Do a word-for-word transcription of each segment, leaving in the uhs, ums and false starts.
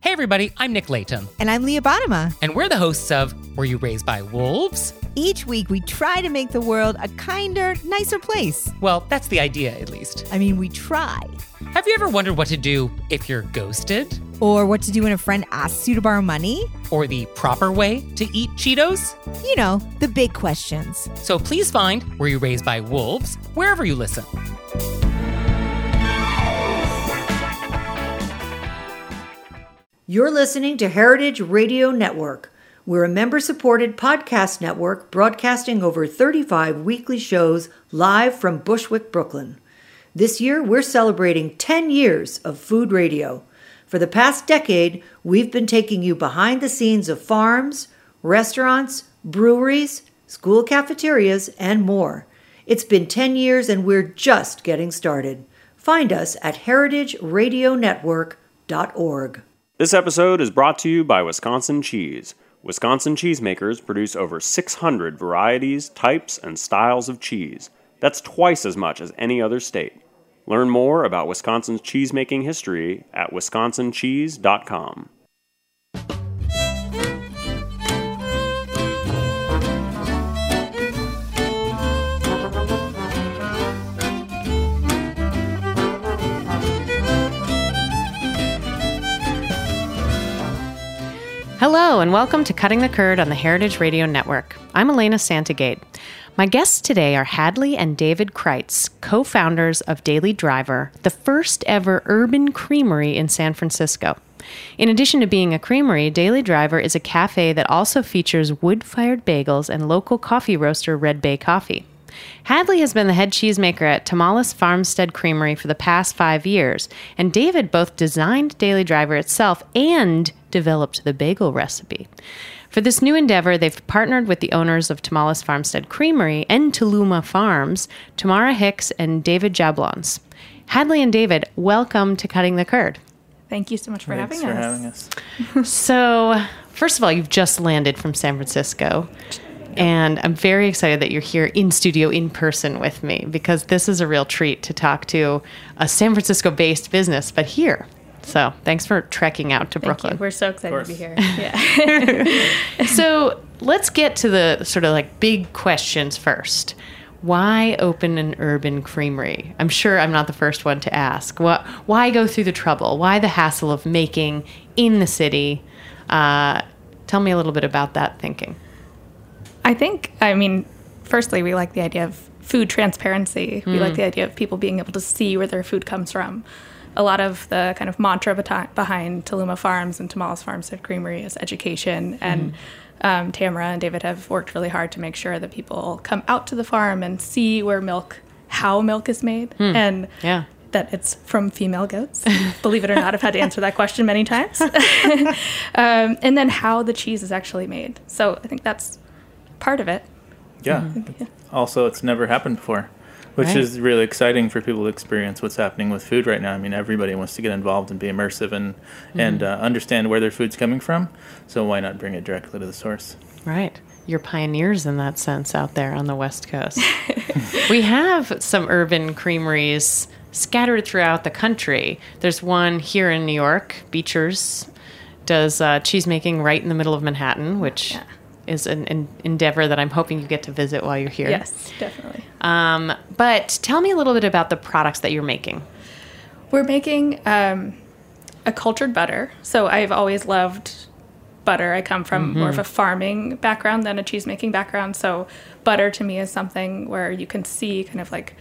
Hey everybody, I'm Nick Layton. And I'm Leah Bottima. And we're the hosts of Were You Raised by Wolves? Each week we try to make the world a kinder, nicer place. Well, that's the idea, at least. I mean, we try. Have you ever wondered what to do if you're ghosted? Or what to do when a friend asks you to borrow money? Or the proper way to eat Cheetos? You know, the big questions. So please find Were You Raised by Wolves wherever you listen. You're listening to Heritage Radio Network. We're a member-supported podcast network broadcasting over thirty-five weekly shows live from Bushwick, Brooklyn. This year, we're celebrating ten years of food radio. For the past decade, we've been taking you behind the scenes of farms, restaurants, breweries, school cafeterias, and more. It's been ten years and we're just getting started. Find us at heritage radio network dot org. This episode is brought to you by Wisconsin Cheese. Wisconsin cheesemakers produce over six hundred varieties, types, and styles of cheese. That's twice as much as any other state. Learn more about Wisconsin's cheesemaking history at wisconsin cheese dot com. Hello, and welcome to Cutting the Curd on the Heritage Radio Network. I'm Elena Santagate. My guests today are Hadley and David Kreitz, co-founders of Daily Driver, the first ever urban creamery in San Francisco. In addition to being a creamery, Daily Driver is a cafe that also features wood-fired bagels and local coffee roaster Red Bay Coffee. Hadley has been the head cheesemaker at Tomales Farmstead Creamery for the past five years, and David both designed Daily Driver itself and developed the bagel recipe. For this new endeavor, they've partnered with the owners of Tomales Farmstead Creamery and Tuluma Farms, Tamara Hicks and David Jablons. Hadley and David, welcome to Cutting the Curd. Thank you so much for Thanks having for us. having us. So, first of all, you've just landed from San Francisco. And I'm very excited that you're here in studio in person with me, because this is a real treat to talk to a San Francisco-based business, but here. So thanks for trekking out to Thank Brooklyn. You. We're so excited to be here. Yeah. So let's get to the sort of like big questions first. Why open an urban creamery? I'm sure I'm not the first one to ask. What, why go through the trouble? Why the hassle of making in the city? Uh, tell me a little bit about that thinking. I think, I mean, firstly, we like the idea of food transparency. We mm. like the idea of people being able to see where their food comes from. A lot of the kind of mantra beti- behind Tuluma Farms and Tomales Farmstead Creamery is education. And mm. um, Tamara and David have worked really hard to make sure that people come out to the farm and see where milk, how milk is made. Mm. And yeah. that it's from female goats. Believe it or not, I've had to answer that question many times. um, and then how the cheese is actually made. So I think that's part of it. Yeah. Mm-hmm. Also, it's never happened before, which right. is really exciting for people to experience what's happening with food right now. I mean, everybody wants to get involved and be immersive and, mm-hmm. and uh, understand where their food's coming from. So why not bring it directly to the source? Right. You're pioneers in that sense out there on the West Coast. We have some urban creameries scattered throughout the country. There's one here in New York. Beecher's does uh, cheesemaking right in the middle of Manhattan, which... Yeah. is an, an endeavor that I'm hoping you get to visit while you're here. Yes, definitely. Um, but tell me a little bit about the products that you're making. We're making um, a cultured butter. So I've always loved butter. I come from mm-hmm. more of a farming background than a cheesemaking background. So butter to me is something where you can see kind of like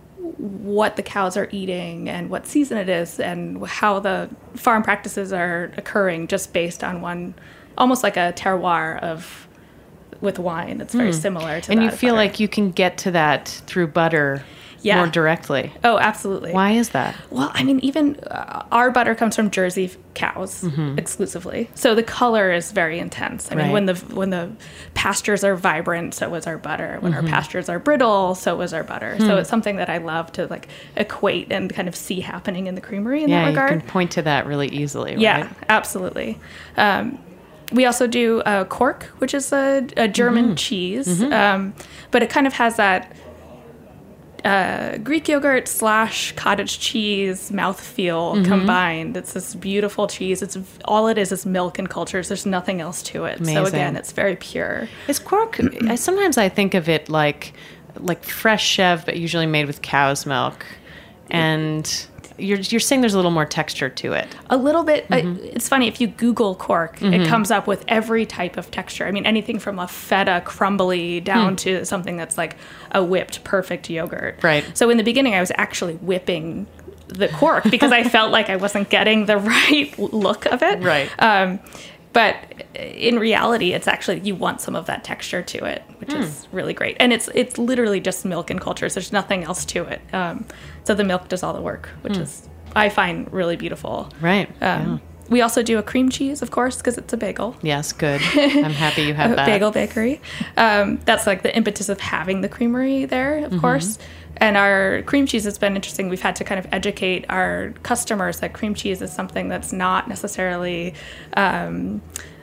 what the cows are eating and what season it is and how the farm practices are occurring just based on one, almost like a terroir of with wine. It's very mm. similar to and that. And you feel butter. like you can get to that through butter yeah. more directly. Oh, absolutely. Why is that? Well, I mean, even uh, our butter comes from Jersey cows mm-hmm. exclusively. So the color is very intense. I right. mean, when the when the pastures are vibrant, so is our butter. When mm-hmm. our pastures are brittle, so is our butter. Hmm. So it's something that I love to like equate and kind of see happening in the creamery in yeah, that regard. You can point to that really easily, right? Yeah, absolutely. Um, We also do uh, Cork, which is a, a German mm-hmm. cheese, mm-hmm. Um, but it kind of has that uh, Greek yogurt slash cottage cheese mouthfeel Mm-hmm. combined. It's this beautiful cheese. It's all it is is milk and cultures. There's nothing else to it. So Amazing. again, it's very pure. Is quark? I, sometimes I think of it like like fresh chev, but usually made with cow's milk. And you're you're saying there's a little more texture to it. A little bit. Mm-hmm. Uh, it's funny, if you Google quark, it comes up with every type of texture. I mean, anything from a feta crumbly down to something that's like a whipped perfect yogurt. Right. So in the beginning, I was actually whipping the quark because I felt like I wasn't getting the right look of it. Right. Um, but in reality, it's actually, you want some of that texture to it, which is really great. And it's it's literally just milk and cultures. There's nothing else to it. Um, so the milk does all the work, which is, I find, really beautiful. Right. Um, We also do a cream cheese, of course, because it's a bagel. Yes, good. I'm happy you have A that. bagel bakery. Um, that's like the impetus of having the creamery there, of Mm-hmm. course. And our cream cheese has been interesting. We've had to kind of educate our customers that cream cheese is something that's not necessarily um,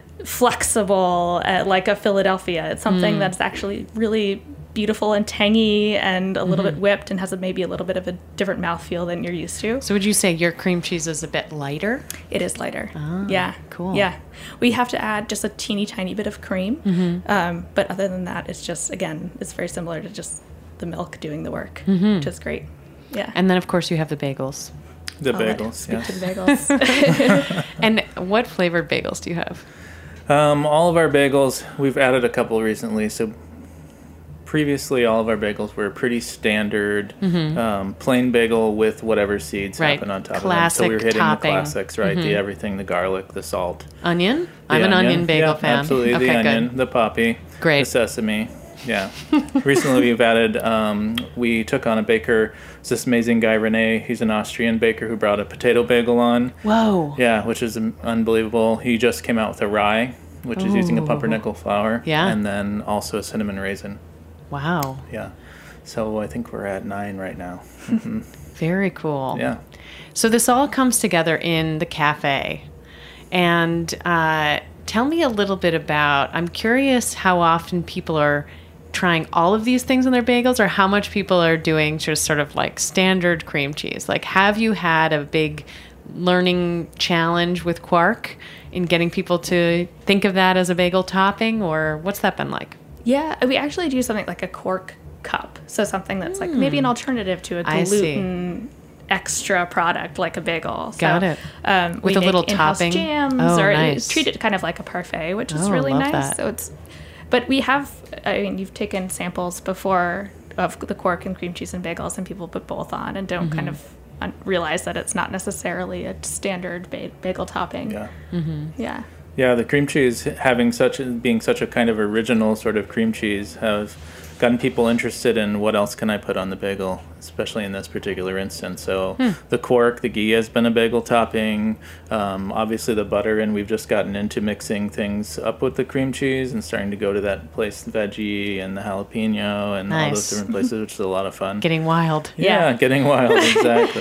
flexible uh, like a Philadelphia. It's something Mm. that's actually really beautiful and tangy and a little Mm-hmm. bit whipped and has a, maybe a little bit of a different mouthfeel than you're used to. So would you say your cream cheese is a bit lighter? It is lighter. yeah. cool. Yeah. We have to add just a teeny tiny bit of cream. Mm-hmm. Um, but other than that, it's just, again, it's very similar to just the milk doing the work, which is great. Yeah. And then, of course, you have the bagels. The I'll let bagels, speak yeah. to the bagels. And what flavored bagels do you have? Um, all of our bagels, we've added a couple recently. So previously, all of our bagels were pretty standard, um, plain bagel with whatever seeds Mm-hmm. Right. happen on top Classic of them. So we were hitting topping. the classics, right? The everything, the garlic, the salt. Onion? I'm The an onion bagel yeah, fan. Absolutely, Okay, the good. onion, the poppy, Great. the sesame. Yeah. Recently, we've added. Um, we took on a baker. It's this amazing guy, Rene. He's an Austrian baker who brought a potato bagel on. Whoa. Yeah, which is um, unbelievable. He just came out with a rye, which is using a pumpernickel flour. Yeah. And then also a cinnamon raisin. Wow. Yeah. So I think we're at nine right now. Very cool. Yeah. So this all comes together in the cafe. And uh, tell me a little bit about, I'm curious how often people are trying all of these things on their bagels, or how much people are doing just sort of like standard cream cheese. Like, have you had a big learning challenge with quark in getting people to think of that as a bagel topping, or what's that been like? Yeah, we actually do something like a quark cup. So something that's like maybe an alternative to a I see. gluten extra product like a bagel. So, Got it. Um, With we a little make in-house topping? jams, Oh, or nice. treat it kind of like a parfait, which is Oh, really love nice. that. So it's, but we have, I mean, you've taken samples before of the quark and cream cheese and bagels, and people put both on and don't Mm-hmm. kind of un- realize that it's not necessarily a standard ba- bagel topping. Yeah. Yeah. Yeah, the cream cheese having such a, being such a kind of original sort of cream cheese have gotten people interested in what else can I put on the bagel, especially in this particular instance. So Hmm. the quark, the ghee has been a bagel topping. Um, obviously the butter, and we've just gotten into mixing things up with the cream cheese and starting to go to that place, veggie and the jalapeno and all Nice. those different places, which is a lot of fun. Getting wild. yeah, Yeah. getting wild, exactly.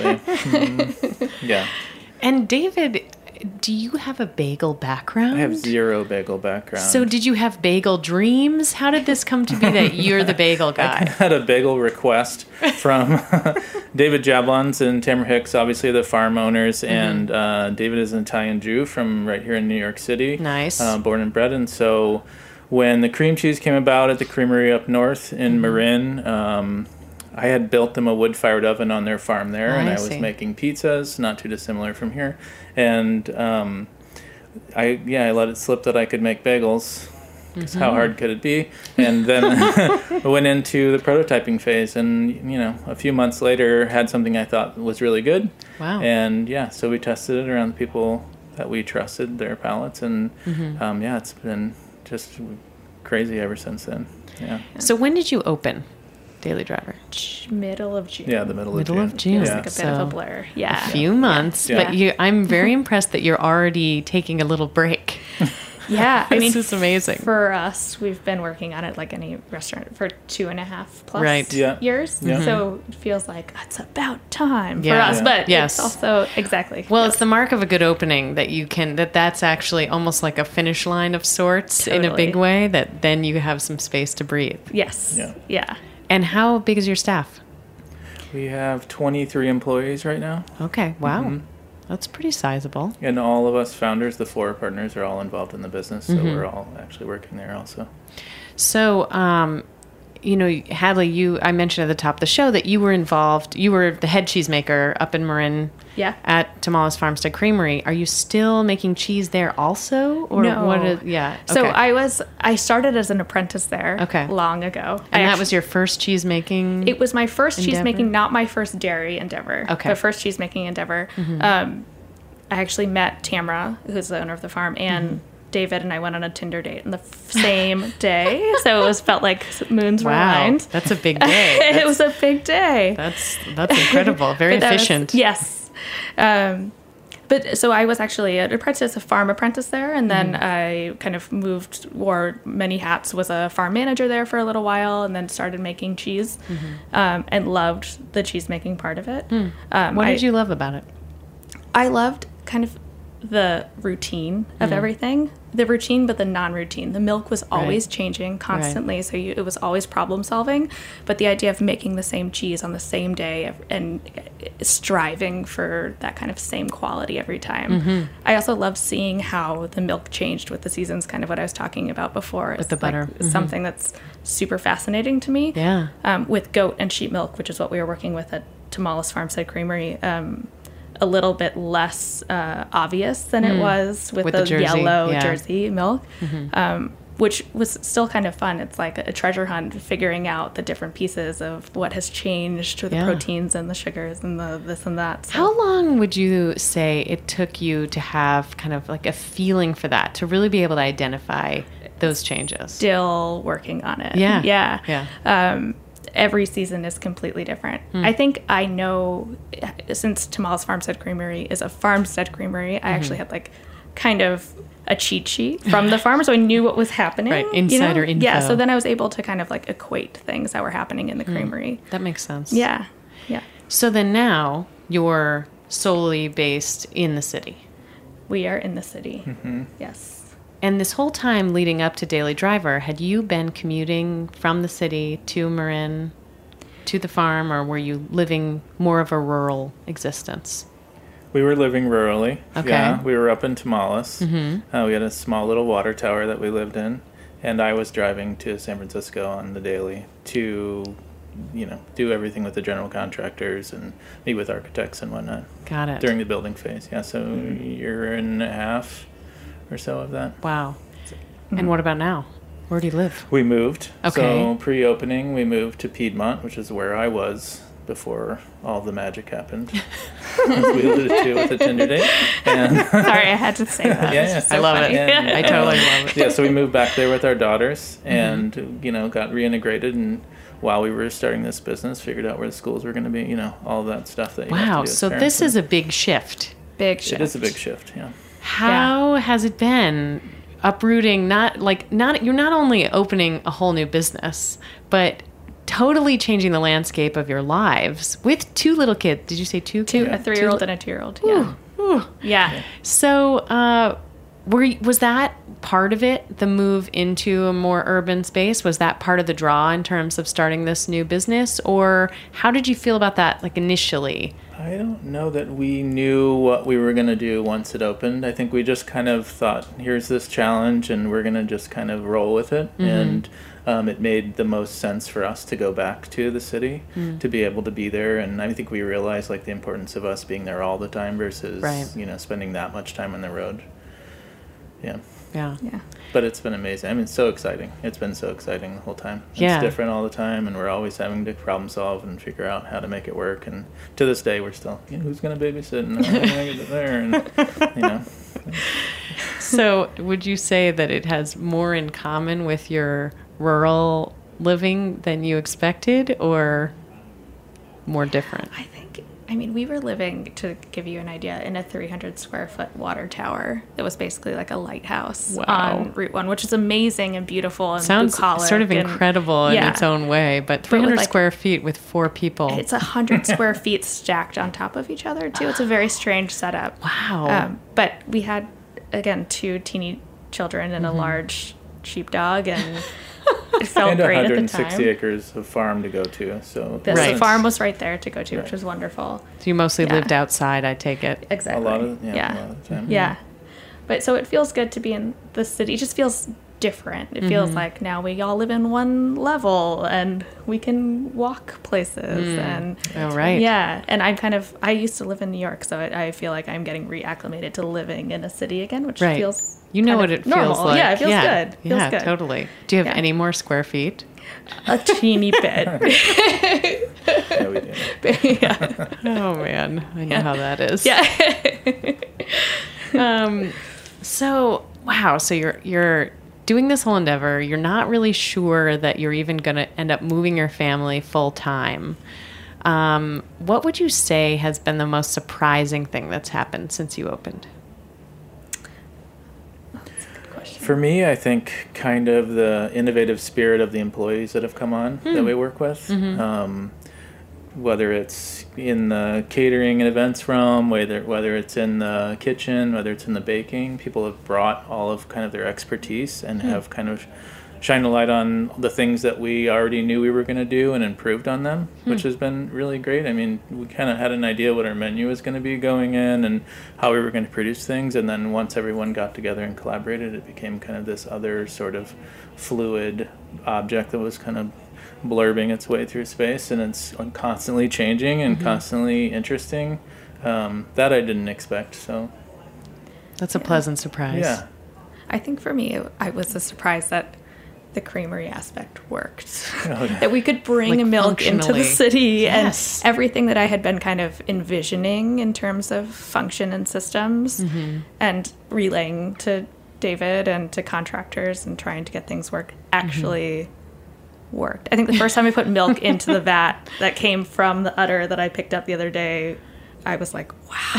Mhm. Yeah. And David, do you have a bagel background? I have zero bagel background. So did you have bagel dreams? How did this come to be that you're the bagel I guy? had a bagel request from David Jablons and Tamara Hicks, obviously the farm owners, Mm-hmm. and uh, David is an Italian Jew from right here in New York City. Nice. Uh, born and bred. And so when the cream cheese came about at the creamery up north in Mm-hmm. Marin, um, I had built them a wood-fired oven on their farm there, and I I was see. making pizzas, not too dissimilar from here. And um, I, yeah, I let it slip that I could make bagels. 'Cause how hard could it be? And then I went into the prototyping phase, and you know, a few months later, had something I thought was really good. Wow. And yeah, so we tested it around the people that we trusted, their palates, and Mm-hmm. um, yeah, it's been just crazy ever since then. Yeah, So when did you open Daily Driver? Middle of June. yeah, the middle, Middle of of June. June. It's Yeah. like a bit of So- a blur. Yeah. A few months, Yeah. but you, I'm very impressed that you're already taking a little break. Yeah, I mean, This is amazing. For us, we've been working on it like any restaurant for two and a half plus Right. Yeah. years. Yeah. So it feels like it's about time Yeah. for us, Yeah. but Yes. it's also exactly. Well, yes. it's the mark of a good opening that you can, that that's actually almost like a finish line of sorts in a Totally. big way, that then you have some space to breathe. yes, Yeah. yeah. And how big is your staff? We have twenty-three employees right now. Okay, wow. Mm-hmm. That's pretty sizable. And all of us founders, the four partners, are all involved in the business, so Mm-hmm. we're all actually working there also. So, um, you know, Hadley, you I mentioned at the top of the show that you were involved. You were the head cheesemaker up in Marin Yeah. at Tamales Farmstead Creamery. Are you still making cheese there also? Or No. what is, yeah. So okay. I was I started as an apprentice there Okay. long ago. And I that actu- was your first cheese making? It was my first endeavor? cheese making, not my first dairy endeavor. Okay. Mm-hmm. The first cheese making endeavor. Um, I actually met Tamara, who's the owner of the farm, and Mm-hmm. David and I went on a Tinder date on the f- same day. So it was felt like moons were Wow, aligned. that's a big day. it That's, was a big day. that's that's incredible. Very But that was- efficient. yes. Um, but so I was actually an apprentice, a farm apprentice there, and then Mm-hmm. I kind of moved, wore many hats, was a farm manager there for a little while, and then started making cheese, Mm-hmm. um, and loved the cheese making part of it. Um, Hmm. What I, did you love about it? I loved kind of the routine of everything. The routine, but the non-routine. The milk was always Right. changing constantly, so you, it was always problem solving. But the idea of making the same cheese on the same day and striving for that kind of same quality every time. I also loved seeing how the milk changed with the seasons, kind of what I was talking about before. It's the butter. like something that's super fascinating to me. Yeah. Um, with goat and sheep milk, which is what we were working with at Tamales Farmstead Creamery. Um, a little bit less uh, obvious than it was with, With the, the Jersey, yellow yeah. Jersey milk, um, which was still kind of fun. It's like a treasure hunt, figuring out the different pieces of what has changed, or the Yeah. proteins and the sugars and the this and that. So How long would you say it took you to have kind of like a feeling for that, to really be able to identify those changes? still working on it. Yeah. Yeah. Yeah. Um, every season is completely different. I think I know, since Tamales Farmstead Creamery is a farmstead creamery, I actually had like kind of a cheat sheet from the farm, so I knew what was happening. Right, you know? insider info. Yeah, so then I was able to kind of like equate things that were happening in the creamery. That makes sense. Yeah, yeah. So then now you're solely based in the city. We are in the city. Yes. And this whole time leading up to Daily Driver, had you been commuting from the city to Marin, to the farm, or were you living more of a rural existence? We were living rurally. Okay. Yeah, we were up in Tamales. Mm-hmm. Uh, we had a small little water tower that we lived in, and I was driving to San Francisco on the daily to, you know, do everything with the general contractors and meet with architects and whatnot Got it. during the building phase. Yeah, so a year and a half or so of that. Wow. And what about now? Where do you live? We moved. Okay. So pre-opening, we moved to Piedmont, which is where I was before all the magic happened, as we alluded to with the Tinder date. And Sorry, I had to say that. yeah, It's yeah. just I so love funny. it. And, I totally love it. yeah, so we moved back there with our daughters, and you know, got reintegrated, and while we were starting this business, figured out where the schools were going to be. You know, all that stuff that. You have Wow. to do as So parents. this is a big shift. Big shift. It is a big shift. Yeah. How has it been uprooting, not like not you're not only opening a whole new business, but totally changing the landscape of your lives with two little kids. Did you say two Two, kids? a three-year-old and a two-year-old. Yeah. Ooh. Yeah. So, uh, were you- was that part of it? The move into a more urban space, was that part of the draw in terms of starting this new business, or how did you feel about that, like initially? I don't know that we knew what we were going to do once it opened. I think we just kind of thought, here's this challenge, and we're going to just kind of roll with it. Mm-hmm. And um, it made the most sense for us to go back to the city, Mm. to be able to be there. And I think we realized like the importance of us being there all the time versus, Right. you know, spending that much time on the road. Yeah. Yeah. Yeah. But it's been amazing. I mean, it's so exciting. It's been so exciting the whole time. It's Yeah. different all the time, and we're always having to problem solve and figure out how to make it work. And to this day, we're still, you know, who's going to babysit and how are we going to get it there? And, you know. So, would you say that it has more in common with your rural living than you expected, or more different? I think, I mean, we were living, to give you an idea, in a three hundred square foot water tower that was basically like a lighthouse Wow. on Route one, which is amazing and beautiful and Sounds bucolic sort of and- incredible in yeah. its own way, but three hundred like- square feet with four people. It's a hundred square feet stacked on top of each other too. It's a very strange setup. Wow. Um, but we had, again, two teeny children and Mm-hmm. a large sheepdog, and it felt and great at the one hundred sixty time. acres of farm to go to. So The Right. farm was right there to go to, which was wonderful. So you mostly Yeah. lived outside, I take it. Exactly. a lot of yeah, yeah. a lot of the time. Yeah. But so it feels good to be in the city. It just feels different. It feels like now we all live in one level and we can walk places and Oh, right. yeah. And I'm kind of I used to live in New York, so I, I feel like I'm getting reacclimated to living in a city again, which Right. feels You know kind what of it feels normal. like. Yeah, it feels yeah. good. Feels yeah, good. totally. Do you have Yeah. any more square feet? A teeny bit. Yeah, we do. yeah. Oh, man. I know how that is. Yeah. Um, so, wow. So you're, you're doing this whole endeavor. You're not really sure that you're even going to end up moving your family full time. Um, what would you say has been the most surprising thing that's happened since you opened? For me, I think kind of the innovative spirit of the employees that have come on that we work with. Um, whether it's in the catering and events realm, whether whether it's in the kitchen, whether it's in the baking, people have brought all of kind of their expertise and have kind of shined a light on the things that we already knew we were going to do and improved on them, which has been really great. I mean, we kind of had an idea what our menu was going to be going in and how we were going to produce things, and then once everyone got together and collaborated, it became kind of this other sort of fluid object that was kind of blurbing its way through space, and it's constantly changing and constantly interesting. Um, that I didn't expect, so That's a pleasant surprise. yeah. I think for me, it, I was a surprise that the creamery aspect worked. Oh, yeah. That we could bring Like milk into functionally. the city Yes. and everything that I had been kind of envisioning in terms of function and systems and relaying to David and to contractors and trying to get things work actually worked. I think the first time I put milk into the vat that came from the udder that I picked up the other day, I was like,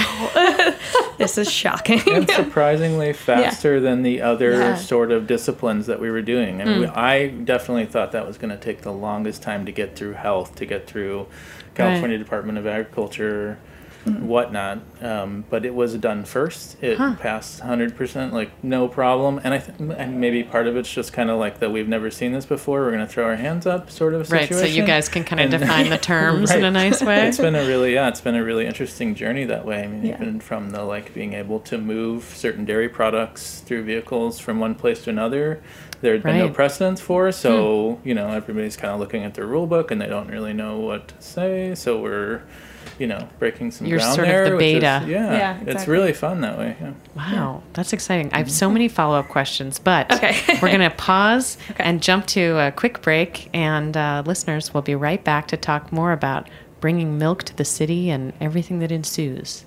wow, this is shocking. And surprisingly faster than the other Yeah. sort of disciplines that we were doing. I mean, we, I definitely thought that was going to take the longest time to get through health, to get through California Department of Agriculture, whatnot. Um, but it was done first. It passed one hundred percent, like no problem. And I th- and maybe part of it's just kind of like that we've never seen this before. We're going to throw our hands up sort of Right. situation. So you guys can kind of And- define the terms in a Right. nice way. It's been a really yeah, it's been a really interesting journey that way. I mean, Yeah. even from the like being able to move certain dairy products through vehicles from one place to another, there's been no Right. precedence for. So you know, everybody's kind of looking at their rule book and they don't really know what to say. So we're, you know, breaking some You're ground sort of there. the which is- beta. yeah, Yeah, it's exactly. really fun that way. Yeah. Wow, that's exciting. I have so many follow up questions, but Okay. we're going to pause Okay. and jump to a quick break. And uh, listeners, we'll be right back to talk more about bringing milk to the city and everything that ensues.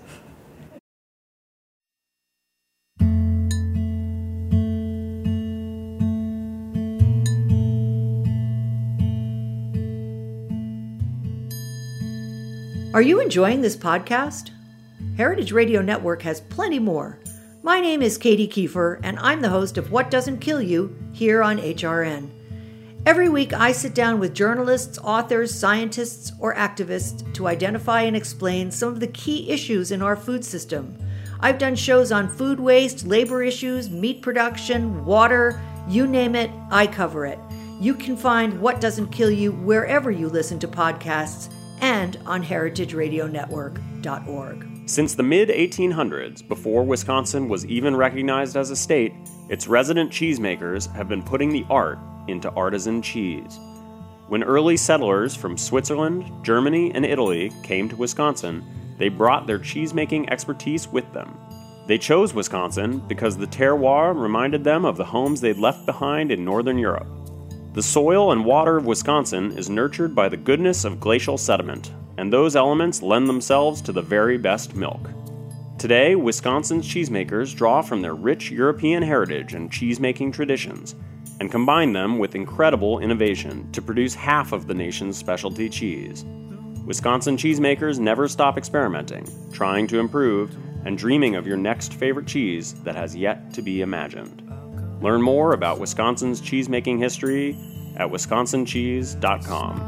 Are you enjoying this podcast? Heritage Radio Network has plenty more. My name is Katie Kiefer, and I'm the host of What Doesn't Kill You here on H R N. Every week, I sit down with journalists, authors, scientists, or activists to identify and explain some of the key issues in our food system. I've done shows on food waste, labor issues, meat production, water, you name it, I cover it. You can find What Doesn't Kill You wherever you listen to podcasts and on heritage radio network dot org. Since the mid eighteen hundreds, before Wisconsin was even recognized as a state, its resident cheesemakers have been putting the art into artisan cheese. When early settlers from Switzerland, Germany, and Italy came to Wisconsin, they brought their cheesemaking expertise with them. They chose Wisconsin because the terroir reminded them of the homes they'd left behind in Northern Europe. The soil and water of Wisconsin is nurtured by the goodness of glacial sediment, and those elements lend themselves to the very best milk. Today, Wisconsin's cheesemakers draw from their rich European heritage and cheesemaking traditions, and combine them with incredible innovation to produce half of the nation's specialty cheese. Wisconsin cheesemakers never stop experimenting, trying to improve, and dreaming of your next favorite cheese that has yet to be imagined. Learn more about Wisconsin's cheesemaking history at wisconsin cheese dot com.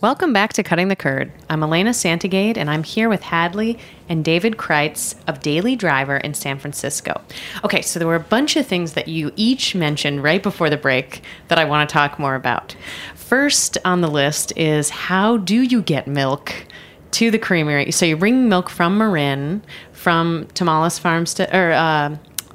Welcome back to Cutting the Curd. I'm Elena Santagate, and I'm here with Hadley and David Kreitz of Daily Driver in San Francisco. Okay, so there were a bunch of things that you each mentioned right before the break that I want to talk more about. First on the list is, how do you get milk to the creamery? So you bring milk from Marin, from Tamales Farms to, or uh,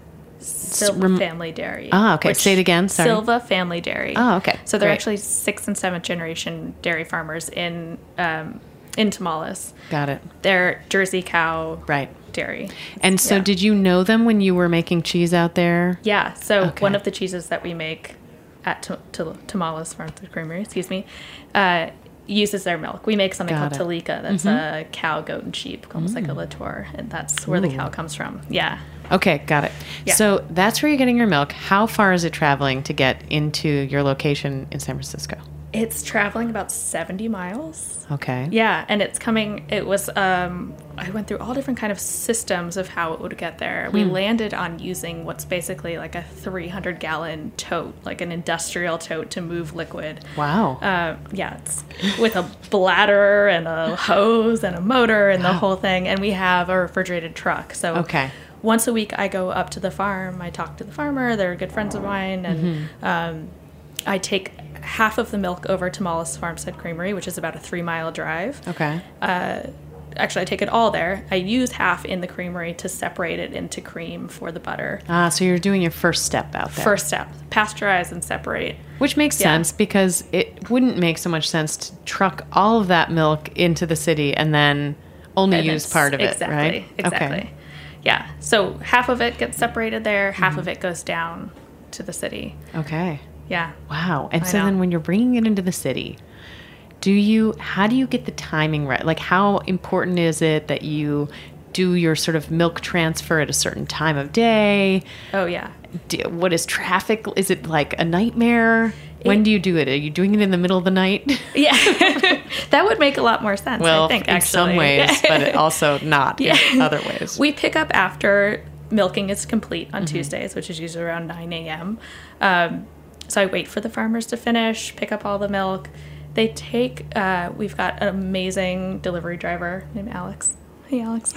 Silva rem- Family Dairy. Ah, okay. which- Say it again. Sorry. Silva Family Dairy. Oh, okay. So they're Great. actually sixth and seventh generation dairy farmers in um, in Tamales. Got it. They're Jersey cow Right. dairy. And so Yeah. did you know them when you were making cheese out there? Yeah. So Okay. one of the cheeses that we make at T- T- Tamales Farms Creamery, excuse me, uh, uses their milk. We make something Got called it. Talika. That's a cow, goat, and sheep, almost like a Latour, and that's where the cow comes from. Yeah. Okay, got it. Yeah. So that's where you're getting your milk. How far is it traveling to get into your location in San Francisco? It's traveling about seventy miles. Okay. Yeah, and it's coming. It was. Um, I went through all different kind of systems of how it would get there. We landed on using what's basically like a three hundred gallon tote, like an industrial tote to move liquid. Wow. Uh, yeah, it's with a bladder and a hose and a motor and the whole thing. And we have a refrigerated truck. So Okay. once a week, I go up to the farm. I talk to the farmer. They're good friends of mine, and um, I take half of the milk over to Mollis Farmstead Creamery, which is about a three mile drive. Okay. Actually, I take it all there. I use half in the creamery to separate it into cream for the butter. Ah, so you're doing your first step out there. First step, pasteurize and separate. Which makes Yeah. sense, because it wouldn't make so much sense to truck all of that milk into the city and then only And use it's- part of it, exactly, right? Exactly. Okay. Yeah. So half of it gets separated there, half of it goes down to the city. Okay. Yeah. Wow. And I so know. then when you're bringing it into the city, do you, how do you get the timing right? Like, how important is it that you do your sort of milk transfer at a certain time of day? Oh, yeah. Do, what is traffic? Is it like a nightmare? When do you do it? Are you doing it in the middle of the night? Yeah. That would make a lot more sense, Well, I think, in actually. some ways, but it also not Yeah. in other ways. We pick up after milking is complete on Mm-hmm. Tuesdays, which is usually around nine a.m. Um, so I wait for the farmers to finish, pick up all the milk. They take, uh, we've got an amazing delivery driver named Alex. Hey, Alex.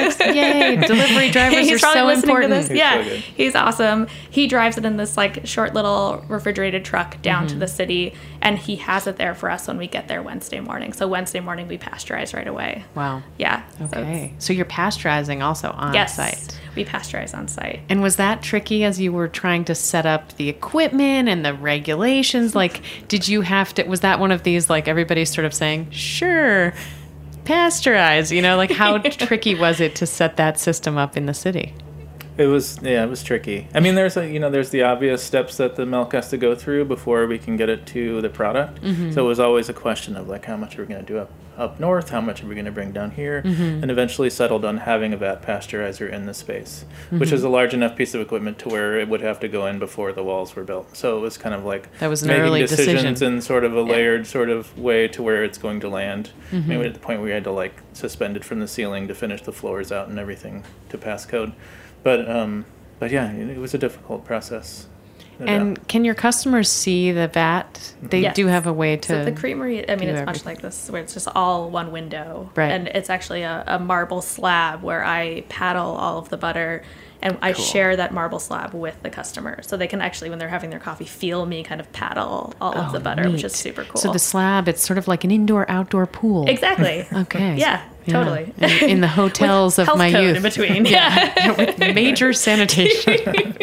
Yay! Delivery drivers He's are probably so listening important. to this. He's yeah, so good. he's awesome. He drives it in this like short little refrigerated truck down Mm-hmm. to the city, and he has it there for us when we get there Wednesday morning. So Wednesday morning we pasteurize right away. Wow. Yeah. so it's- Okay. So you're pasteurizing also on yes. site. We pasteurize on site. And was that tricky as you were trying to set up the equipment and the regulations? Like, did you have to, was that one of these, like, everybody's sort of saying, sure, pasteurize, you know, like, how tricky was it to set that system up in the city? It was, yeah, it was tricky. I mean, there's a, you know, there's the obvious steps that the milk has to go through before we can get it to the product. So it was always a question of like, how much are we going to do up up north? How much are we going to bring down here? And eventually settled on having a vat pasteurizer in the space, which is a large enough piece of equipment to where it would have to go in before the walls were built. So it was kind of like That was an making early decisions decision. in sort of a layered sort of way to where it's going to land. Maybe at the point where we had to like suspend it from the ceiling to finish the floors out and everything to pass code. But um, but yeah, it, it was a difficult process. No doubt. And can your customers see the vat? They Yes. do have a way to. So the creamery, I mean, do it's everything. much like this, where it's just all one window. Right. And it's actually a, a marble slab where I paddle all of the butter, and I Cool. share that marble slab with the customer. So they can actually, when they're having their coffee, feel me kind of paddle all of Oh, the butter, which neat. is super cool. So the slab, it's sort of like an indoor-outdoor pool. Exactly. Okay. Yeah, totally. In, in the hotels of Health my code youth. in between. Yeah. With major sanitation.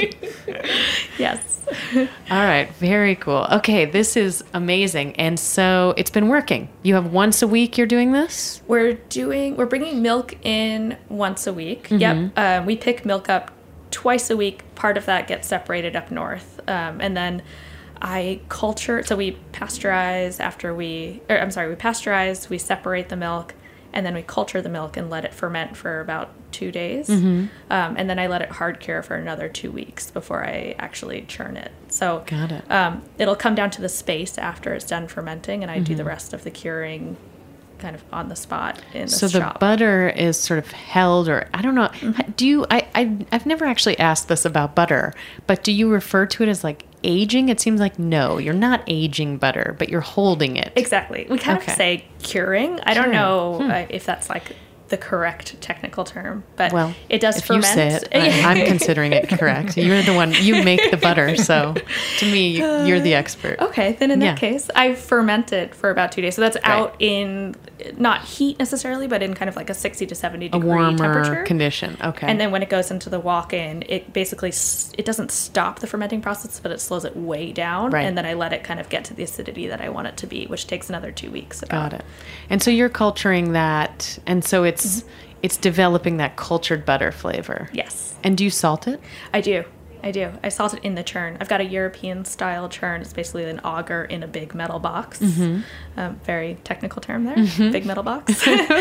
Yes. All right, very cool. Okay, this is amazing. And so it's been working. You have once a week you're doing this? We're doing, we're bringing milk in once a week. Mm-hmm. Yep. Um, we pick milk up twice a week. Part of that gets separated up north. Um, and then I culture, so we pasteurize after we, or I'm sorry, we pasteurize, we separate the milk, and then we culture the milk and let it ferment for about two days. Mm-hmm. Um, and then I let it hard cure for another two weeks before I actually churn it. So Got it. um, it'll come down to the space after it's done fermenting, and I Mm-hmm. do the rest of the curing kind of on the spot in the So the shop. butter is sort of held, or I don't know. Mm-hmm. Do you? I, I I've never actually asked this about butter, but do you refer to it as like aging? It seems like no, you're not aging butter, but you're holding it. Exactly. We kind Okay. of say curing. I don't Curing. know Hmm. uh, if that's like the correct technical term, but Well, it does if ferment. you say it, I, I'm considering it correct. You're the one, you make the butter, so to me, you- you're the expert. Okay, then in Yeah. that case, I ferment it for about two days. So that's out in not heat necessarily, but in kind of like a sixty to seventy A degree warmer temperature. condition. Okay. And then when it goes into the walk-in, it basically s- it doesn't stop the fermenting process, but it slows it way down. Right. And then I let it kind of get to the acidity that I want it to be, which takes another two weeks. About. Got it. And so you're culturing that, and so it's Mm-hmm. it's developing that cultured butter flavor. Yes, And do you salt it? I do. I do. I salt it in the churn. I've got a European style churn. It's basically an auger in a big metal box. Mm-hmm. Um, very technical term there. Big metal box.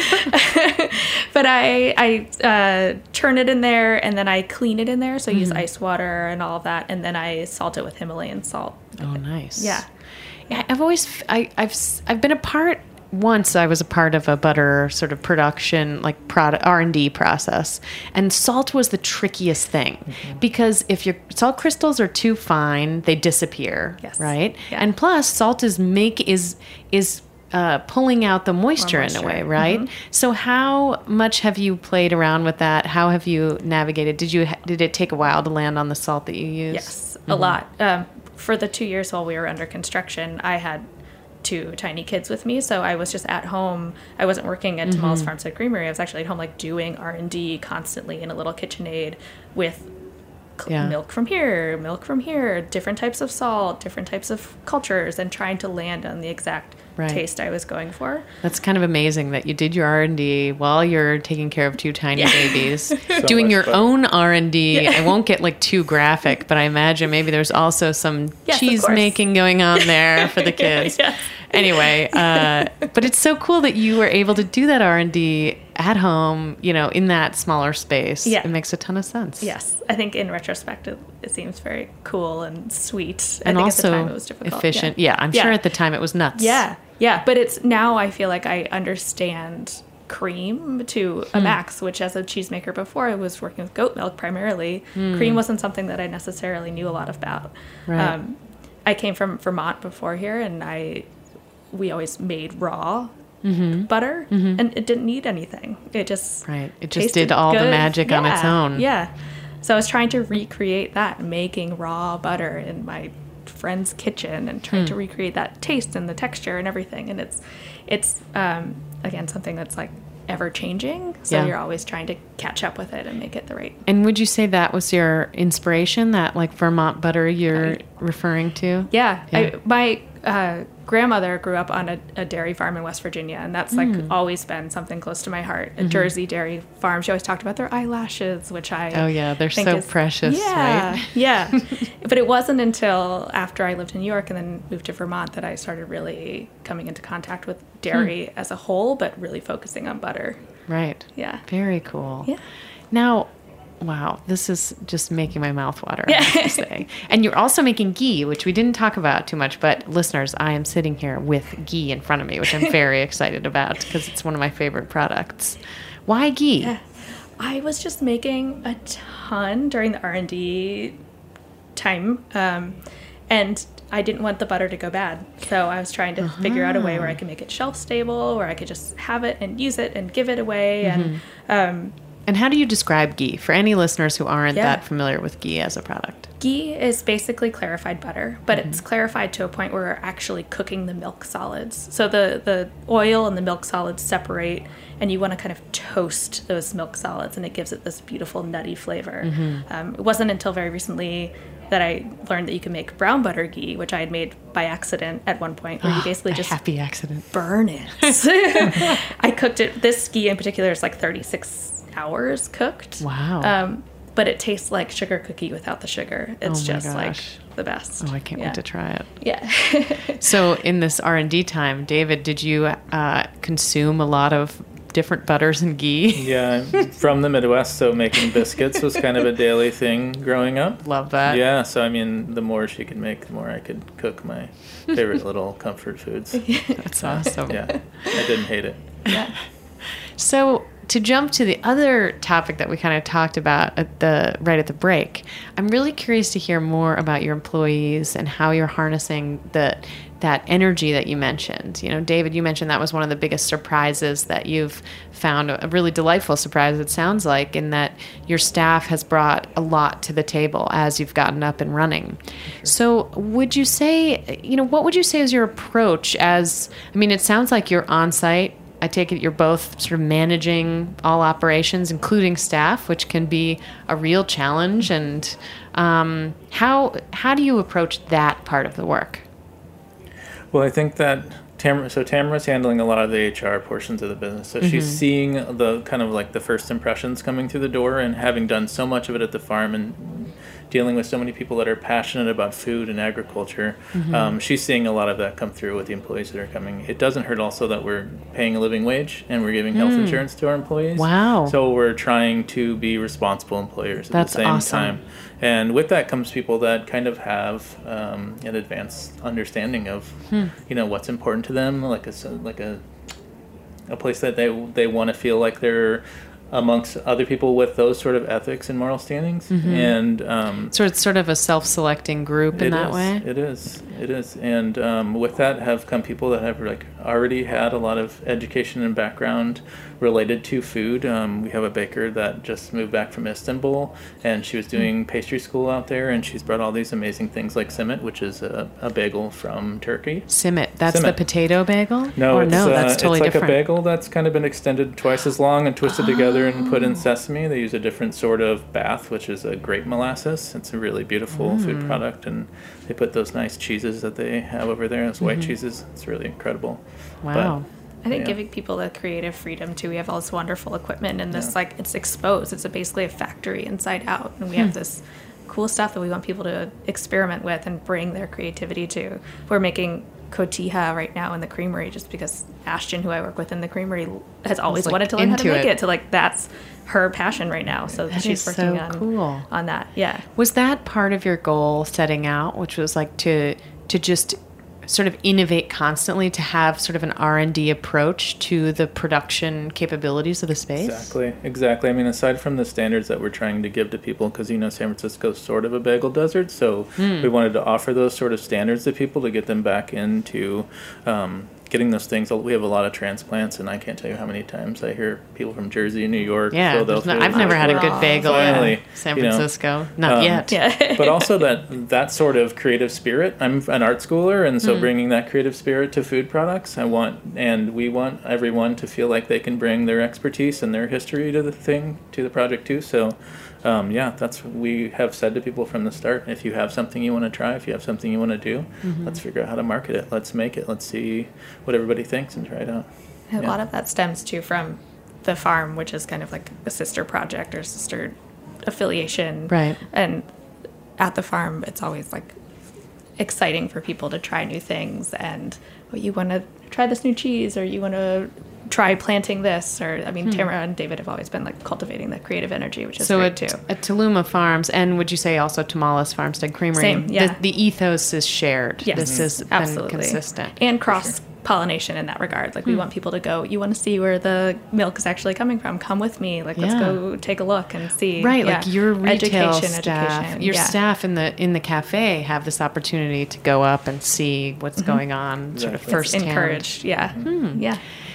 But I I uh, churn it in there, and then I clean it in there. So I use ice water and all of that, and then I salt it with Himalayan salt. Oh, nice. Yeah. Yeah, I've always f- I, have I've been a part. Once I was a part of a butter sort of production, like product R and D process, and salt was the trickiest thing Mm-hmm. because if your salt crystals are too fine, they disappear. Yes. Right. Yeah. And plus, salt is make is is uh, pulling out the moisture, in a moisture. way, right? Mm-hmm. So how much have you played around with that? How have you navigated? Did you did it take a while to land on the salt that you use? Yes, a lot. Um, for the two years while we were under construction, I had two tiny kids with me, so I was just at home. I wasn't working at Tamal's Farmstead Creamery. I was actually at home, like doing R and D constantly in a little KitchenAid with cl- Yeah. milk from here, milk from here, different types of salt, different types of cultures, and trying to land on the exact Right. taste I was going for. That's kind of amazing that you did your R and D while you're taking care of two tiny babies, doing much your fun. own R and D. I won't get like too graphic, but I imagine maybe there's also some Yes, of cheese course. making going on there for the kids. Yes. Anyway, uh, but it's so cool that you were able to do that R and D at home, you know, in that smaller space. Yeah. It makes a ton of sense. Yes, I think in retrospect it, it seems very cool and sweet. And I think also at the time it was difficult. efficient. Yeah, I'm sure Yeah. at the time it was nuts. Yeah, yeah, but it's now I feel like I understand cream to Hmm. a max, which as a cheesemaker before I was working with goat milk primarily. Cream wasn't something that I necessarily knew a lot about. Right. Um, I came from Vermont before here, and I we always made raw butter, and it didn't need anything. It just Right. It just tasted did all the good. magic on its Yeah, own. Yeah. So I was trying to recreate that, making raw butter in my friend's kitchen and trying Hmm. to recreate that taste and the texture and everything. And it's, it's um, again, something that's like ever changing. So Yeah. you're always trying to catch up with it and make it the right. And would you say that was your inspiration, that like Vermont butter you're referring to? Yeah. Yeah. I, my uh, grandmother grew up on a, a dairy farm in West Virginia, and that's like Hmm. always been something close to my heart. Mm-hmm. A Jersey dairy farm. She always talked about their eyelashes, which I Oh, yeah, they're think so is- precious, yeah, right? Yeah. But it wasn't until after I lived in New York and then moved to Vermont that I started really coming into contact with dairy Hmm. as a whole, but really focusing on butter. Right. Yeah. Very cool. Yeah. Now, wow, this is just making my mouth water, I have to say. And you're also making ghee, which we didn't talk about too much, but listeners, I am sitting here with ghee in front of me, which I'm very excited about because it's one of my favorite products. Why ghee? I was just making a ton during the R and D time, um, and I didn't want the butter to go bad. So I was trying to figure out a way where I could make it shelf stable, where I could just have it and use it and give it away. And um, And how do you describe ghee for any listeners who aren't Yeah. that familiar with ghee as a product? ghee is basically clarified butter, but it's clarified to a point where we're actually cooking the milk solids. So the, the oil and the milk solids separate, and you want to kind of toast those milk solids, and it gives it this beautiful nutty flavor. Um, it wasn't until very recently that I learned that you can make brown butter ghee, which I had made by accident at one point, where you basically A just happy accident. burn it. I cooked it. This ghee in particular is like thirty-six hours cooked. Wow. Um, but it tastes like sugar cookie without the sugar. It's Oh my just like gosh. the best. Oh, I can't Yeah. wait to try it. Yeah. So in this R and D time, David, did you uh, consume a lot of different butters and ghee? Yeah, I'm from the Midwest, so making biscuits was kind of a daily thing growing up. Love that. Yeah, so I mean, the more she could make, the more I could cook my favorite little comfort foods. That's awesome. Yeah, I didn't hate it. Yeah. So to jump to the other topic that we kind of talked about at the right at the break, I'm really curious to hear more about your employees and how you're harnessing the that energy that you mentioned. You know, David, you mentioned that was one of the biggest surprises that you've found, a really delightful surprise, it sounds like, in that your staff has brought a lot to the table as you've gotten up and running. Sure. So would you say, you know, what would you say is your approach as, I mean, it sounds like you're on site. I take it you're both sort of managing all operations, including staff, which can be a real challenge. And um, how how do you approach that part of the work? Well, I think that Tamara, so Tamara's handling a lot of the H R portions of the business. So mm-hmm. she's seeing the kind of like the first impressions coming through the door, and having done so much of it at the farm and dealing with so many people that are passionate about food and agriculture, mm-hmm. um, she's seeing a lot of that come through with the employees that are coming. It doesn't hurt also that we're paying a living wage and we're giving mm. health insurance to our employees. Wow. So we're trying to be responsible employers at That's the same awesome. time. And with that comes people that kind of have um, an advanced understanding of, hmm. you know, what's important to them, like a like a a place that they they want to feel like they're amongst other people with those sort of ethics and moral standings. Mm-hmm. And um, so it's sort of a self-selecting group in that is, way. It is. It is. And um, with that have come people that have like already had a lot of education and background related to food. Um, we have a baker that just moved back from Istanbul, and she was doing pastry school out there, and she's brought all these amazing things like simit, which is a, a bagel from Turkey. Simit, that's Simit. the potato bagel? No, or it's, no, uh, that's totally it's like different. a bagel that's kind of been extended twice as long and twisted oh. together and put in sesame. They use a different sort of bath, which is a grape molasses. It's a really beautiful mm. food product, and they put those nice cheeses that they have over there, those white mm-hmm. cheeses. It's really incredible. Wow. But, I think yeah. giving people the creative freedom too. We have all this wonderful equipment, and this Yeah. like it's exposed. It's a, basically a factory inside out, and we Hmm. have this cool stuff that we want people to experiment with and bring their creativity to. We're making cotija right now in the creamery, just because Ashton, who I work with in the creamery, has always like, wanted to learn how to into make it. it. To like that's her passion right now. So That she's is working so on cool. on that. Yeah. Was that part of your goal setting out, which was like to to just sort of innovate constantly, to have sort of an R and D approach to the production capabilities of the space? Exactly, exactly. I mean, aside from the standards that we're trying to give to people, because, you know, San Francisco's sort of a bagel desert, so mm. we wanted to offer those sort of standards to people to get them back into um, getting those things. We have a lot of transplants, and I can't tell you how many times I hear people from Jersey, New York, yeah, Philadelphia. No, I've never had a good bagel Finally, in San you know, Francisco. Not um, yet. Yeah. But also that that sort of creative spirit. I'm an art schooler, and so mm. bringing that creative spirit to food products, I want, and we want everyone to feel like they can bring their expertise and their history to the thing, to the project too. So, um, yeah, that's what we have said to people from the start. If you have something you want to try, if you have something you want to do, mm-hmm. let's figure out how to market it. Let's make it. Let's see what everybody thinks and try it out. A yeah. lot of that stems too from the farm, which is kind of like a sister project or sister affiliation. Right. And at the farm, it's always like exciting for people to try new things, and oh, you want to try this new cheese, or you want to try planting this, or I mean, hmm. Tamara and David have always been like cultivating that creative energy, which is so great at, too. at Tuluma Farms, and would you say also Tamales Farmstead Creamery? Same, yeah. The, the ethos is shared. Yes, this has absolutely. been consistent, and cross pollination in that regard. Like we hmm. want people to go, you want to see where the milk is actually coming from, come with me, like let's yeah. go take a look and see. Right, yeah. like your retail education, staff, education. your yeah. staff in the in the cafe have this opportunity to go up and see what's mm-hmm. going on, sort of exactly. firsthand. Encouraged, yeah, Hmm. yeah.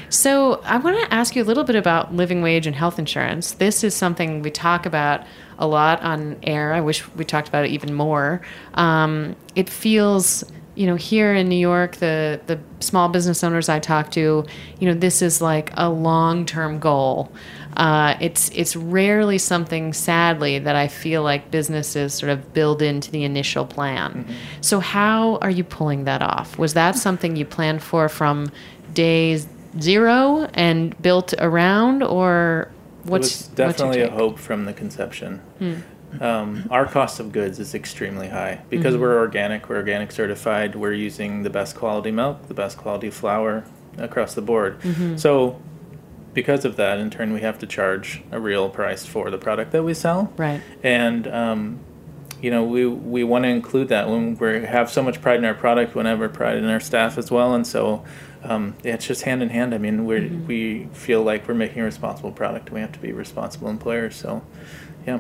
So I want to ask you a little bit about living wage and health insurance. This is something we talk about a lot on air. I wish we talked about it even more. Um, it feels, you know, here in New York, the, the small business owners I talk to, you know, this is like a long-term goal. Uh, it's it's rarely something, sadly, that I feel like businesses sort of build into the initial plan. Mm-hmm. So how are you pulling that off? Was that something you planned for from days zero and built around, or what's it was definitely what's a hope from the conception. Hmm. Um, our cost of goods is extremely high because mm-hmm. we're organic, we're organic certified, we're using the best quality milk, the best quality flour across the board. Mm-hmm. So because of that, in turn, we have to charge a real price for the product that we sell. Right. And um, you know, we we want to include that when we have so much pride in our product, we have pride in our staff as well, and so um, yeah, it's just hand in hand. I mean, we Mm-hmm. we feel like we're making a responsible product, and we have to be responsible employers. So, yeah.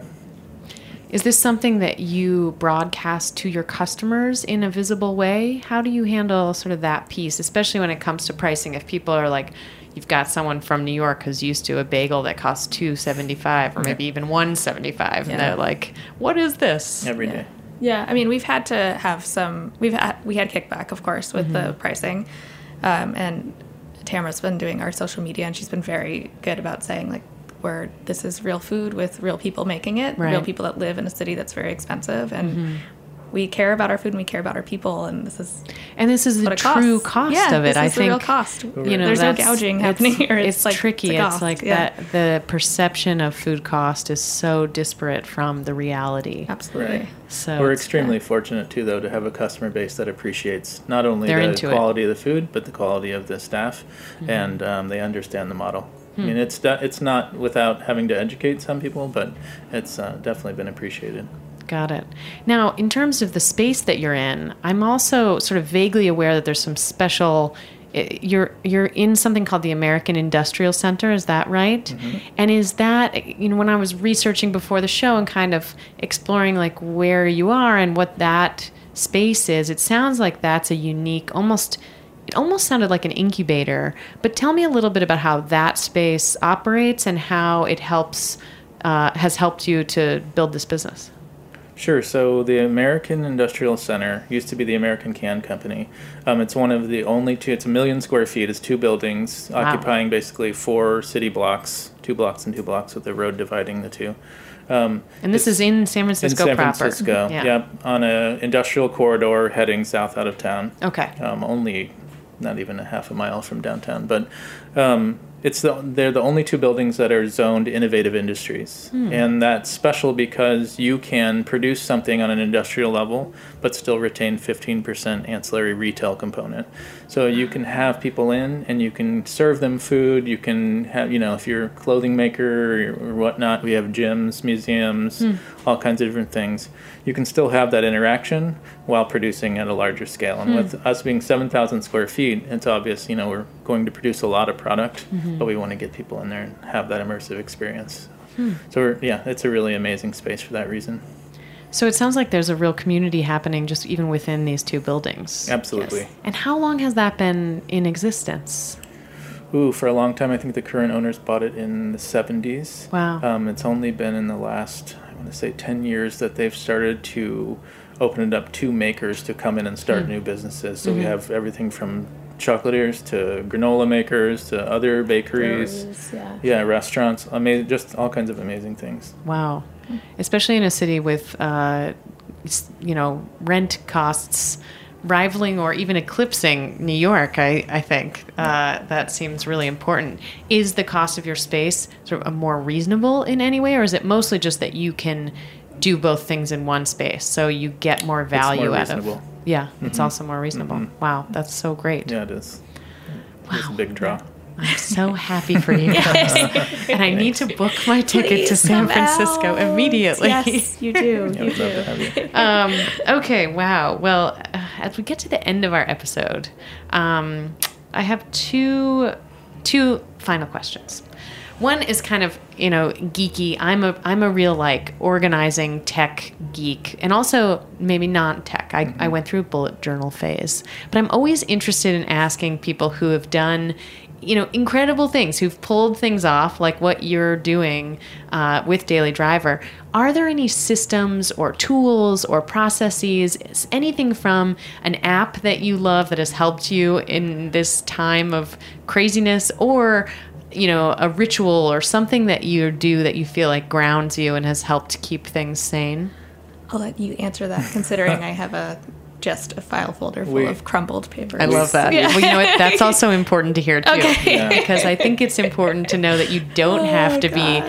Is this something that you broadcast to your customers in a visible way? How do you handle sort of that piece, especially when it comes to pricing? If people are like, you've got someone from New York who's used to a bagel that costs two seventy-five or maybe even one seventy-five, and they're like, what is this? Every day. Yeah, I mean, we've had to have some. We've had we had kickback, of course, with the pricing, um, and Tamara's been doing our social media, and she's been very good about saying like, "Where this is real food with real people making it, Right. real people that live in a city that's very expensive, and we care about our food and we care about our people, and this is And this is the what it true costs. cost yeah, of it. this I is the think real cost. You know, there's no that's- gouging it's- happening here. It's, It's, like tricky. It's, a It's cost. like yeah. that. The perception of food cost is so disparate from the reality. Absolutely. Right. So We're it's- extremely fortunate too, though, to have a customer base that appreciates not only They're the into it. quality of the food, but the quality of the staff, and um, they understand the model. I mean, it's de- it's not without having to educate some people, but it's uh, definitely been appreciated. Got it. Now, in terms of the space that you're in, I'm also sort of vaguely aware that there's some special. i- You're you're in something called the American Industrial Center. Is that right? And is that, you know, when I was researching before the show and kind of exploring like where you are and what that space is, it sounds like that's a unique, almost. It almost sounded like an incubator. But tell me a little bit about how that space operates and how it helps uh, has helped you to build this business. Sure. So the American Industrial Center used to be the American Can Company. Um, it's one of the only two. It's a million square feet. It's two buildings Wow. occupying basically four city blocks, two blocks and two blocks with the road dividing the two. Um, And this is in San in Francisco San proper. Francisco, Yeah. yep, on a industrial corridor heading south out of town. Okay. Um, only not even a half a mile from downtown, but um, it's the, they're the only two buildings that are zoned innovative industries, and that's special because you can produce something on an industrial level, but still retain fifteen percent ancillary retail component. So you can have people in, and you can serve them food. You can have, you know, if you're a clothing maker or whatnot, we have gyms, museums, all kinds of different things. You can still have that interaction while producing at a larger scale. And with us being seven thousand square feet, it's obvious, you know, we're going to produce a lot of product, but we want to get people in there and have that immersive experience. So, we're, yeah, it's a really amazing space for that reason. So it sounds like there's a real community happening just even within these two buildings. Absolutely. And how long has that been in existence? Ooh, for a long time, I think the current owners bought it in the seventies. Wow. Um, it's only been in the last, I want to say, ten years that they've started to open it up to makers to come in and start new businesses. So we have everything from chocolatiers to granola makers to other bakeries. Breweries, yeah. Yeah, restaurants, amazing, just all kinds of amazing things. Wow. Especially in a city with, uh, s- you know, rent costs rivaling or even eclipsing New York, I, I think. Uh, that seems really important. Is the cost of your space sort of a more reasonable in any way, or is it mostly just that you can do both things in one space, so you get more value more out reasonable. of? Yeah, it's also more reasonable. Wow, that's so great. Yeah, it is. It's a big draw. I'm so happy for you guys. And I need to book my ticket to Please San come Francisco out. immediately. Yes, you do. Yeah, you we'd love to do. have you. Um, okay, wow. Well, uh, as we get to the end of our episode, um, I have two two final questions. One is kind of, you know, geeky. I'm a I'm a real like organizing tech geek, and also maybe non-tech. I, I went through a bullet journal phase, but I'm always interested in asking people who have done, you know, incredible things, who've pulled things off like what you're doing uh, with Daily Driver. Are there any systems or tools or processes, anything from an app that you love that has helped you in this time of craziness, or you know, a ritual or something that you do that you feel like grounds you and has helped keep things sane? I'll let you answer that, considering I have a just a file folder full We- of crumbled papers. I love that. Yeah. Well, you know what? That's also important to hear too, Okay. Yeah. because I think it's important to know that you don't Oh, have to gosh. be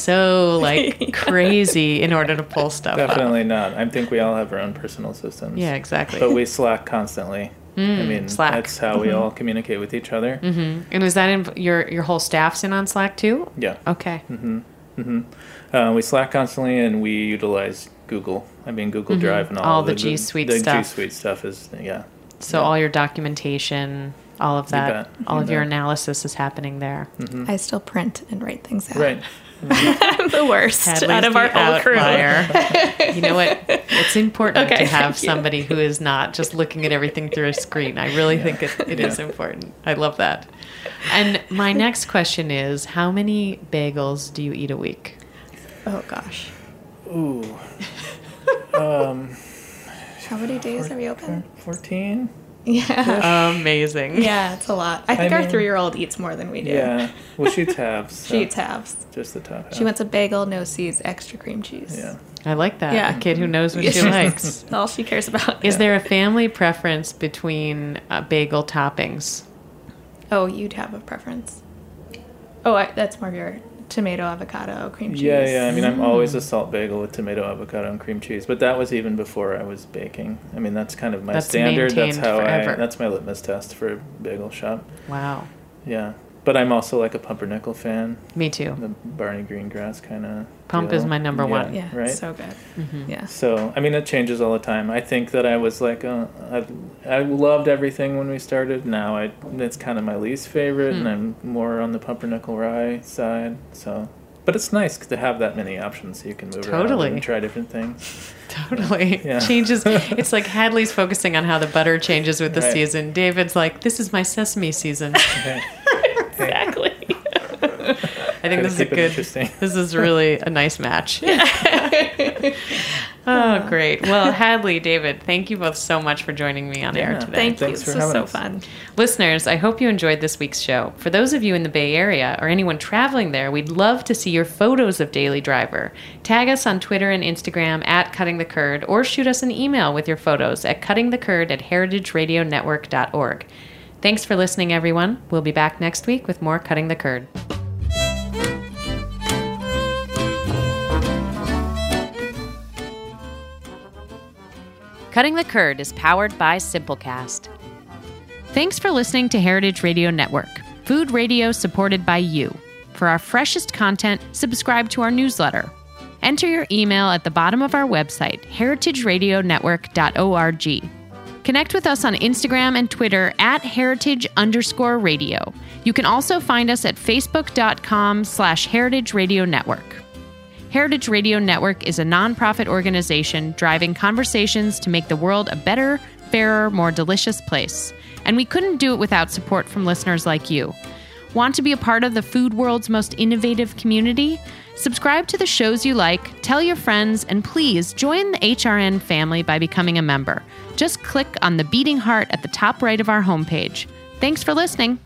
so like crazy in order to pull stuff up. Definitely not. I think we all have our own personal systems. Yeah, exactly. But we Slack constantly. I mean, Slack. that's how we all communicate with each other. And is that in, your your whole staff's in on Slack too? Yeah. Okay. Uh, we Slack constantly, and we utilize Google. I mean, Google Drive and all, All of the G Suite the stuff. G Suite stuff is, yeah. So all your documentation. all of that, bet. all You of your bet. analysis is happening there. I still print and write things out. Right. I'm the worst Hadley's out of the our whole crew. outlier. You know what? It's important Okay, to have thank you. somebody who is not just looking at everything through a screen. I really think it, it is Yeah. important. I love that. And my next question is, how many bagels do you eat a week? Oh gosh. Ooh. Um, How many days are we open? fourteen? Yeah. Amazing. Yeah, it's a lot. I think I our mean- three-year-old eats more than we do. Yeah. Well, she eats halves. So She eats halves. just the top half. She wants a bagel, no seeds, extra cream cheese. Yeah. I like that. Yeah. A kid who knows what she likes. That's all she cares about. Is there a family preference between uh, bagel toppings? Oh, you'd have a preference. Oh, I, that's more of your tomato, avocado, cream cheese. Yeah, yeah. I mean, I'm always a salt bagel with tomato, avocado, and cream cheese. But that was even before I was baking. I mean, that's kind of my That's standard. That's maintained how forever. I. That's my litmus test for a bagel shop. Wow. Yeah. But I'm also like a pumpernickel fan. Me too. The Barney Greengrass kind of. Pump is my number one. Yeah, Right. so good. Yeah. So, I mean, it changes all the time. I think that I was like, uh, I, I loved everything when we started. Now I, it's kind of my least favorite, Hmm. and I'm more on the pumpernickel rye side. So, but it's nice to have that many options so you can move Totally. around and try different things. Totally. Yeah. Changes. It's like Hadley's focusing on how the butter changes with the Right. season. David's like, this is my sesame season. Okay. Exactly. I think Gotta this is a keep it good. interesting. This is really a nice match. Oh, great. Well, Hadley, David, thank you both so much for joining me on air Yeah. today. Thank you. Thanks This for was having so us. fun. Listeners, I hope you enjoyed this week's show. For those of you in the Bay Area or anyone traveling there, we'd love to see your photos of Daily Driver. Tag us on Twitter and Instagram at Cutting the Curd, or shoot us an email with your photos at cuttingthecurd at heritage radio network dot org. Thanks for listening, everyone. We'll be back next week with more Cutting the Curd. Cutting the Curd is powered by Simplecast. Thanks for listening to Heritage Radio Network, food radio supported by you. For our freshest content, subscribe to our newsletter. Enter your email at the bottom of our website, heritage radio network dot org. Connect with us on Instagram and Twitter at heritage underscore radio. You can also find us at facebook.com slash heritage radio network. Heritage Radio Network is a nonprofit organization driving conversations to make the world a better, fairer, more delicious place. And we couldn't do it without support from listeners like you. Want to be a part of the food world's most innovative community? Subscribe to the shows you like, tell your friends, and please join the H R N family by becoming a member. Just click on the beating heart at the top right of our homepage. Thanks for listening.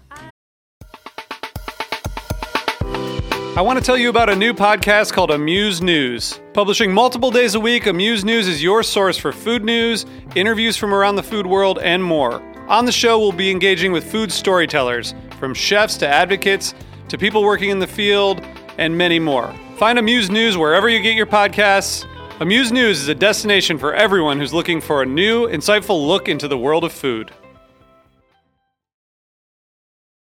I want to tell you about a new podcast called Amuse News. Publishing multiple days a week, Amuse News is your source for food news, interviews from around the food world, and more. On the show, we'll be engaging with food storytellers, from chefs to advocates to people working in the field, and many more. Find Amuse News wherever you get your podcasts. Amuse News is a destination for everyone who's looking for a new, insightful look into the world of food.